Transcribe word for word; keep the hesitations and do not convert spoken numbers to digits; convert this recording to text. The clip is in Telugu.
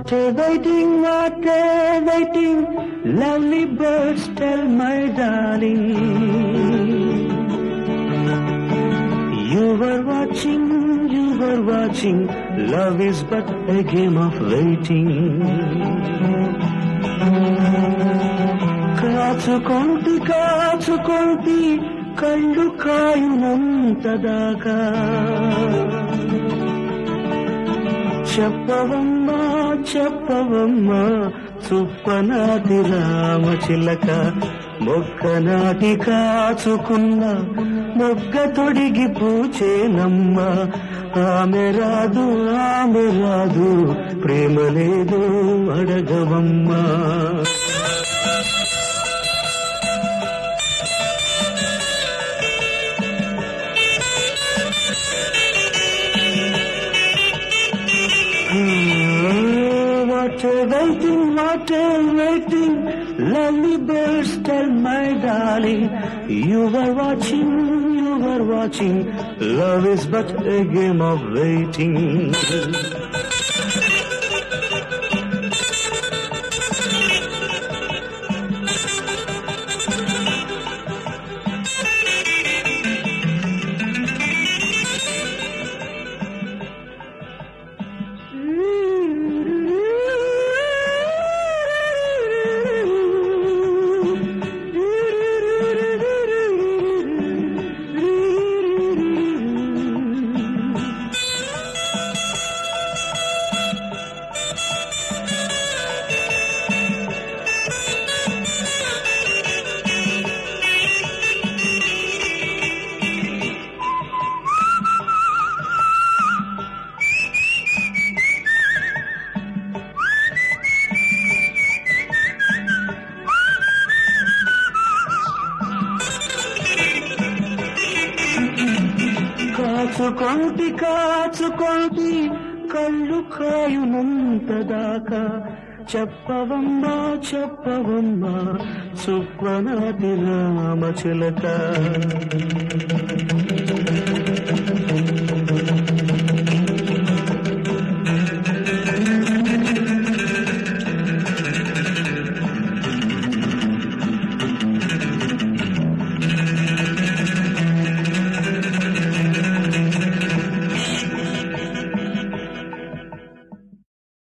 What a waiting, what a waiting, lovely birds tell my darling. You were watching, you were watching, love is but a game of waiting. కాచుకొంటి కాచుకొంటి కళ్ళు కాయునంతదాకా చెప్పవమ్మా చెప్పవమ్మా చుప్పనాటి రామచిలక మొక్క నాటి కాచుకున్న మొగ్గ తొడిగి పూచేనమ్మ ఆమె రాదు ఆమె రాదు ప్రేమ లేదు అడగవమ్మా. What a waiting, what a waiting, lovely birds tell my darling. You were watching, you were watching, love is but a game of waiting. కాచుకొంటి కాచుకొంటి కళ్ళు కాయునంతదాకా చెప్పవమ్మా చెప్పవమ్మా సుప్రనాటి రామచిలక.